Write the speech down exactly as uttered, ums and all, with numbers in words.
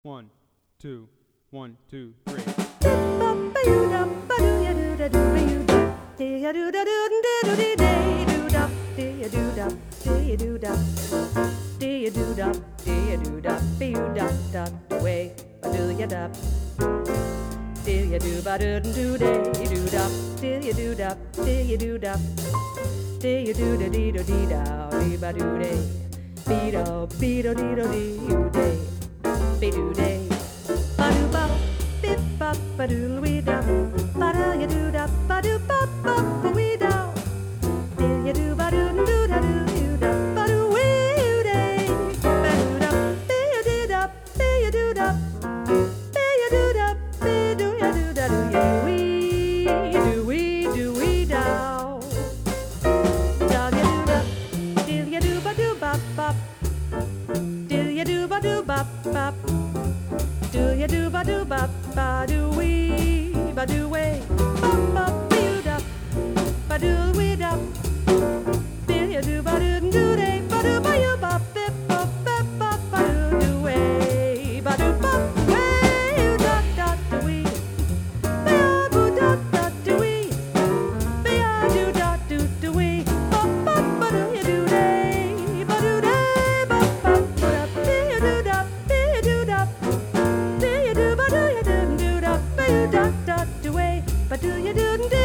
One, two, one, two, three. Way, do ya da? Did ya do ba do do day do da? Did ya do da? Did ya do da? Did ya do da dee do dee da? Dee ba do day, be do be do dee do dee day, be do day. Ba do ba, bip ba ba do we da. Ba da ya do da ba do ba ba ba we da. Did ya do ba do do da do you da? Ba do we day, ba do da, be ya do da, be ya do da. Do ya do ba do ba ba do we ba do way ba ba do da ba do we da do ya do ba do do day ba do ba you ba bip ba ba ba ba do do way ba do ba way da da do we ba do da da do we ba do da do do we ba ba ba do ya do day ba do day ba ba da do ya do da do ya do da. Da da do way, but do you do?